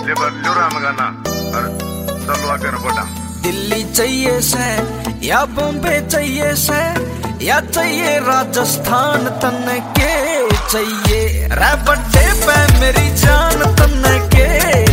दिल्ली चाहिए से या बॉम्बे चाहिए से या चाहिए राजस्थान तन के चाहिए रे बड्डे पे मेरी जान तन के